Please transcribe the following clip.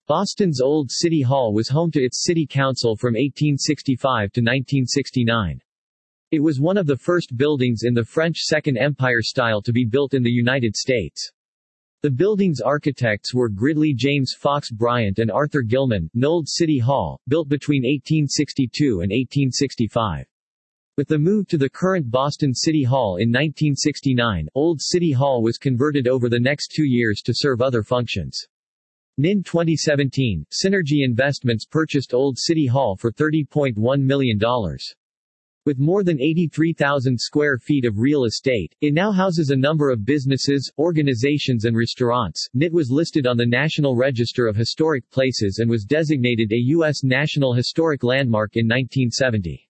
Boston's Old City Hall was home to its city council from 1865 to 1969. It was one of the first buildings in the French Second Empire style to be built in the United States. The building's architects were Gridley James Fox Bryant and Arthur Gilman. Old City Hall, built between 1862 and 1865. With the move to the current Boston City Hall in 1969, Old City Hall was converted over the next 2 years to serve other functions. In 2017, Synergy Investments purchased Old City Hall for $30.1 million. With more than 83,000 square feet of real estate, it now houses a number of businesses, organizations and restaurants. It was listed on the National Register of Historic Places and was designated a U.S. National Historic Landmark in 1970.